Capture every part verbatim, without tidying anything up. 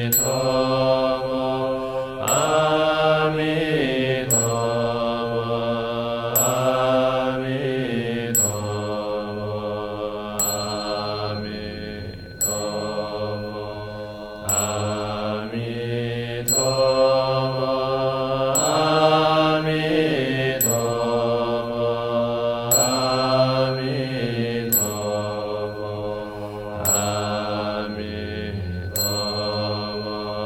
아미토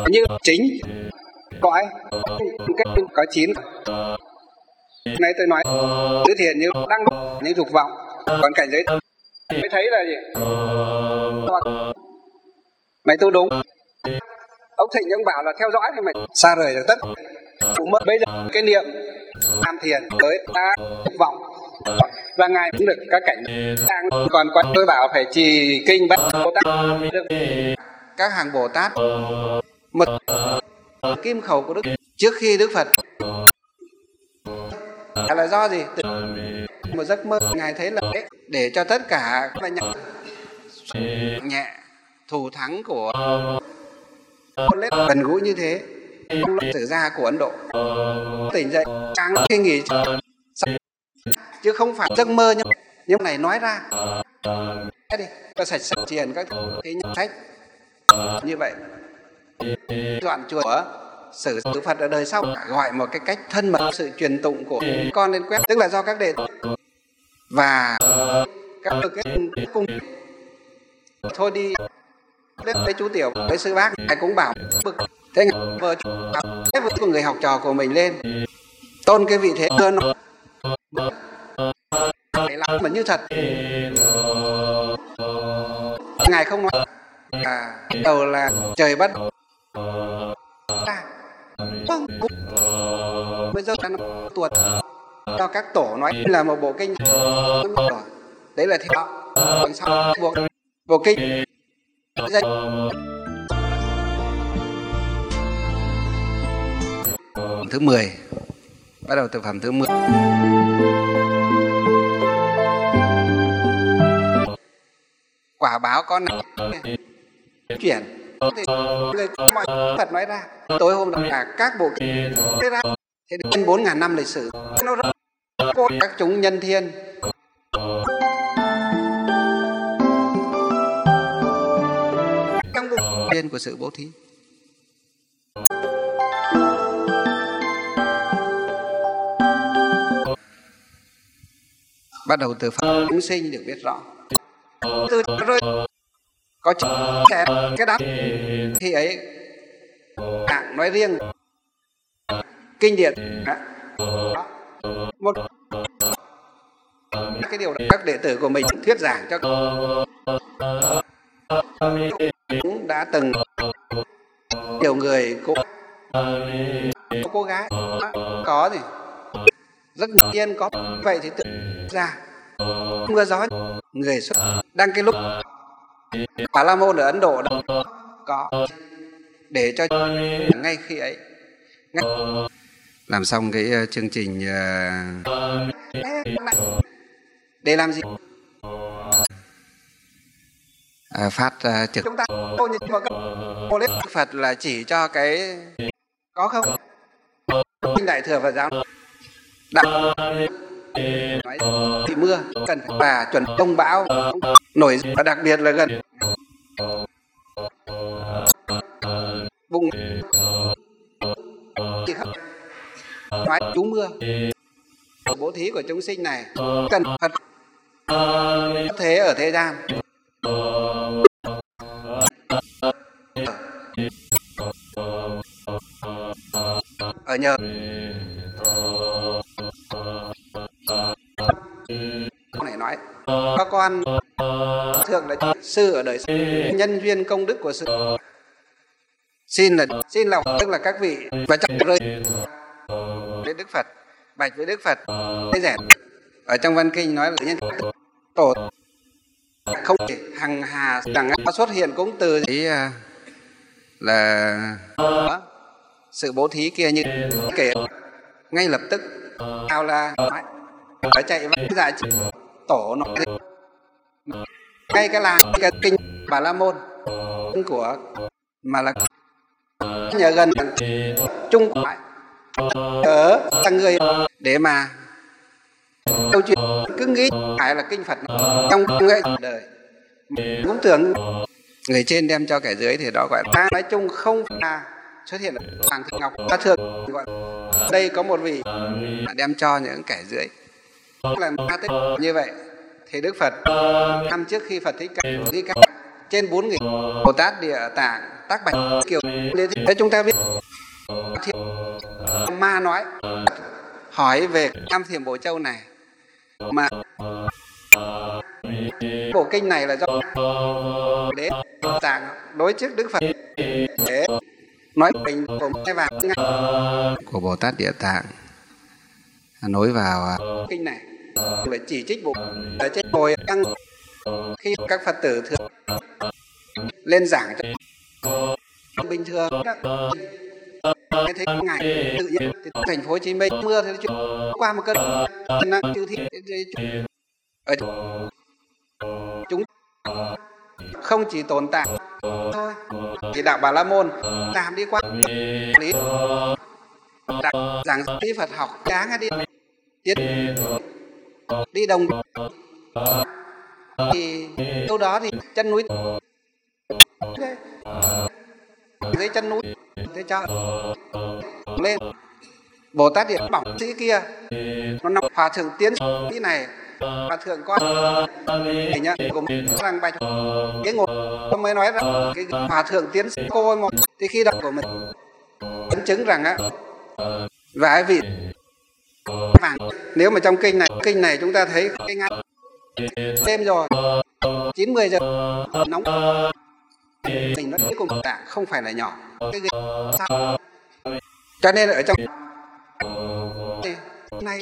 như chính cõi cái có chín này tôi nói tứ thiện như đăng như dục vọng, còn cảnh giới mới thấy là gì mày tu đúng. Ông Thịnh ông bảo là theo dõi thì mày xa rời được tất cũng mất. Bây giờ cái niệm tham thiền với ta dục vọng và ngài cũng được các cảnh đang. Còn quan tôi bảo phải trì kinh bát Bồ Tát được các hàng Bồ Tát mật kim khẩu của Đức trước khi Đức Phật là do gì? Từ một giấc mơ ngài thấy là đấy, để cho tất cả là nhẹ, nhẹ thù thắng của gần gũi như thế sử gia của Ấn Độ tỉnh dậy sáng khi nghỉ chứ không phải giấc mơ. Nhưng nhưng này nói ra đi cho sạch sạch truyền các cái nhận sách như vậy. Đoạn chùa sử sự Phật ở đời sau gọi một cái cách thân mật sự truyền tụng của con lên quét, tức là do các đệ tử và các cái cung thôi đi đến với chú Tiểu với sư bác ngài cũng bảo bực thế ngài vợ cái vợ của người học trò của mình lên tôn cái vị thế hơn phải làm mà như thật. Ngài không nói à, đầu là trời bắt à, vâng bây giờ nó tuột cho các tổ nói là một bộ kinh đấy là theo còn sau bộ, bộ kinh dây thứ mười bắt đầu từ phẩm thứ mười. Quả báo con này chuyển thì người mọi Phật nói ra tối hôm đó là các bộ kinh thế ra thế đến bốn ngàn năm lịch sử nó rất các chúng nhân thiên trong vùng thiên của sự bố thí. Bắt đầu từ pháp chúng sinh được biết rõ từ rồi có trẻ cái đám thì ấy hạng nói riêng kinh điển một cái điều đó các đệ tử của mình thuyết giảng cho cũng đã từng nhiều người cũng có cô gái có gì rất nhiên có vậy thì tự ra mưa gió người xuất đang cái lúc Bà La Môn ở Ấn Độ đó có để cho ngay khi ấy ngay làm xong cái uh, chương trình uh, để làm gì à, phát uh, trực chúng ta một lễ Phật là chỉ cho cái có không kinh Đại Thừa Phật giáo đạo nói thì mưa cần và chuẩn đông bão nổi và đặc biệt là gần vùng nói chú mưa bố thí của chúng sinh này cần Phật thế ở thế gian ở nhờ con này nói các con thường là sư ở đời nhân duyên công đức của sự xin là xin là tức là các vị và trong rơi đến Đức Phật bạch với Đức Phật thế rẻ ở trong văn kinh nói là nhân tổ không thể hằng hà đằng xuất hiện cũng từ ý là sự bố thí kia như kể ngay lập tức nào là phải chạy vào dạ tổ nó ngay cái làng cái kinh Bà La Môn của mà là nhờ gần chung ở thằng người để mà câu chuyện cứ nghĩ phải là kinh Phật trong nghệ đời cũng tưởng người trên đem cho kẻ dưới thì đó gọi là nói chung không là xuất hiện ở Hoàng Thị Ngọc ta thường gọi đây có một vị đem cho những kẻ dưới là như vậy thì Đức Phật năm trước khi Phật Thích Ca trên bốn nghìn Bồ Tát Địa Tạng tác bạch kiểu thế chúng ta biết ma nói hỏi về Tam Thiểm Bổ Châu này mà bộ kinh này là do đế tạng đối trước Đức Phật để nói bình của cái vàng của Bồ Tát Địa Tạng nối vào kinh này để chỉ trích bộ ở trên ngồi đăng khi các Phật tử thường lên giảng cho bình thường đó. Cái thấy ngày tự nhiên thành phố Hồ Chí Minh mưa thì qua một cơn chư thị ở chúng không chỉ tồn tại thôi, thì đạo Bà La Môn làm đi qua lý giảng lý Phật học đáng đi tiến đi đồng thì đâu đó thì chân núi dưới chân núi thế cho lên Bồ Tát Điện bỏng sĩ kia nó nằm hòa thượng tiến sĩ này hòa thượng con thì nhá cũng rằng bài cái ngồi tôi mới nói rằng cái hòa thượng tiến sĩ cô một thì khi đọc của mình ấn chứng rằng á vài vị vàng nếu mà trong kinh này kinh này chúng ta thấy cái ngay đêm rồi chín mười giờ nóng mình nó cuối cùng tạng không phải là nhỏ cái sao cho nên ở trong này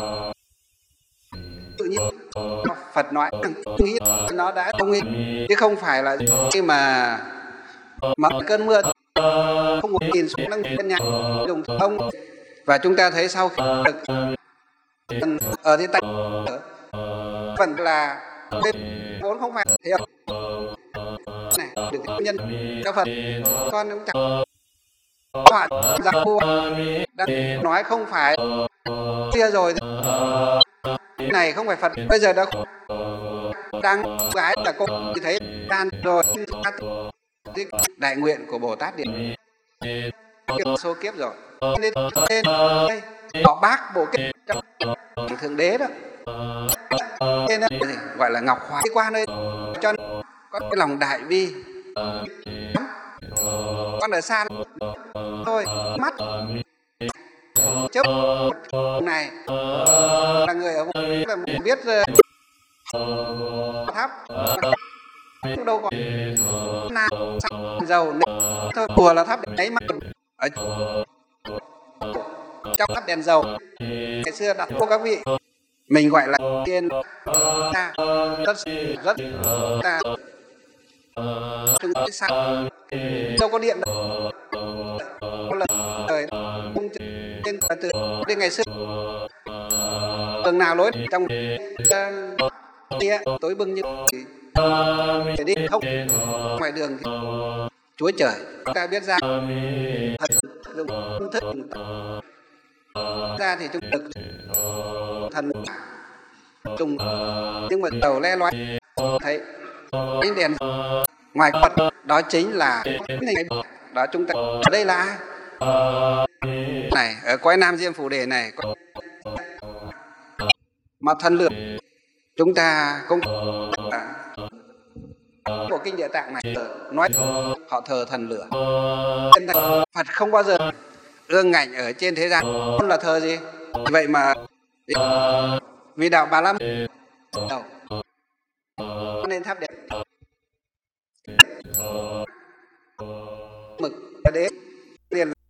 tự nhiên Phật nói nghĩ nó đã không nghĩ chứ không phải là khi mà mà cơn mưa không một nhìn xuống nâng căn nhà dùng thông và chúng ta thấy sau khi được ở trên tay phần là bên vốn không phải thấy không này được nhân cho Phật con cũng chẳng họa giặc vua đang nói không phải kia rồi này không phải Phật bây giờ đã đang gái là cô thì thấy đan rồi đại nguyện của Bồ Tát Điện kiếp số kiếp rồi nên nên đây họ bác bộ kinh trong thượng đế đó nên gọi là ngọc hóa qua nơi cho có cái lòng đại vi con ở xa thôi mắt chớp này là người ở là biết tháp đâu còn na dầu thôi chùa là tháp đấy mà ở trong tháp đèn dầu ngày xưa đặt cô các vị mình gọi là tiên ta rất rất ta chúng ta sang đâu có điện đâu có lần đời không trên từ đến ngày xưa đường nào lối trong kia tối bưng như để đi không ngoài đường thì Chúa trời ta biết ra thật dùng thức ra thì chúng được thần dùng nhưng mà tàu le loay thấy cái đèn ngoài Phật đó chính là đó chúng ta ở đây là ai này ở cõi Nam Diêm Phù Đề này mà thần lửa chúng ta cũng bộ kinh Địa Tạng này nói họ thờ thần lửa Phật không bao giờ ương ngạnh ở trên thế gian là thờ gì vậy mà vì đạo Bà La Môn nên tháp đẹp mực đế liền